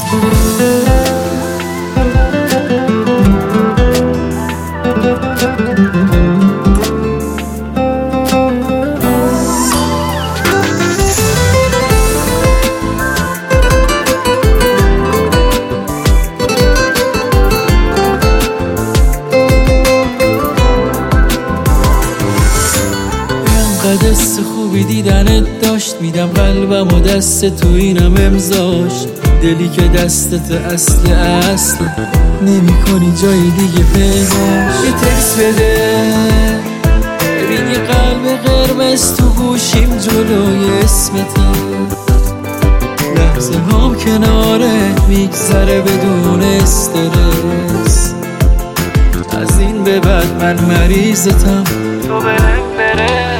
دست خوبی دیدنت داشت، میدم قلبم و دست تو اینم امضاش. دلی که دستت اصل نمی کنی جای دیگه پیداش. یه تکس بده ببین یه قلب قرمز تو گوشیم جلوی اسمته. لحظه هم کنارت میگذره بدون استرس. از این به بعد من مریضتم، تو بهم بره.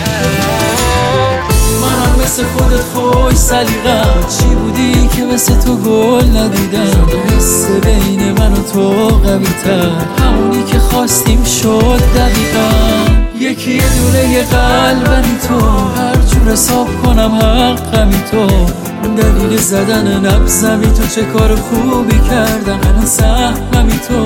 مثل خودت خوش سلیقم، چی بودی که مثل تو گل ندیدم؟ حس بین من و تو قوی تر، همونی که خواستیم شد دقیقا. یکی یه دونه یه قلبمی تو، هر جور حساب کنم حقمی تو. دلیل زدن نبضمی تو، چه کار خوبی کردم الان سهممی تو.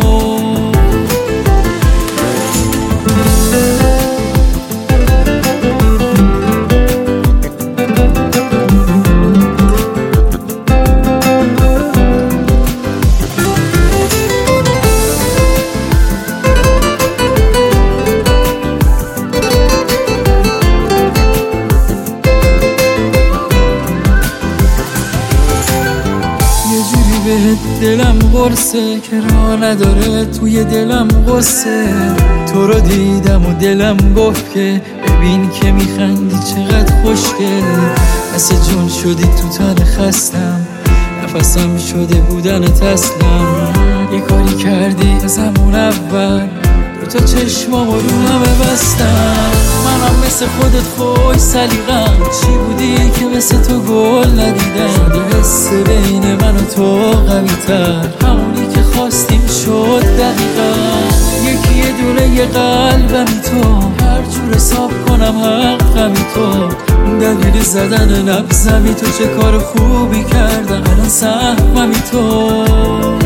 دلم قرصه که راه نداره توی دلم قصه. تو رو دیدم و دلم گفت که ببین که میخندی چقدر خوشگل. مثل جون شدی تو تن خستم، نفسم شده بودنت اصلم. یه کاری کردی از همون اول، تو چشمام رو همه بستم. منم مثل خودت خوش سلیقم، چی بودی که مثل تو گل ندیدم؟ شده حس بین من و تو قوی تر، همونی که خواستیم شد دقیقا. یکی یه دونه یه قلبمی تو، هر جور حساب کنم حقمی تو. دلیل زدن نبضمی تو، چه کار خوبی کردم الان سهممی تو.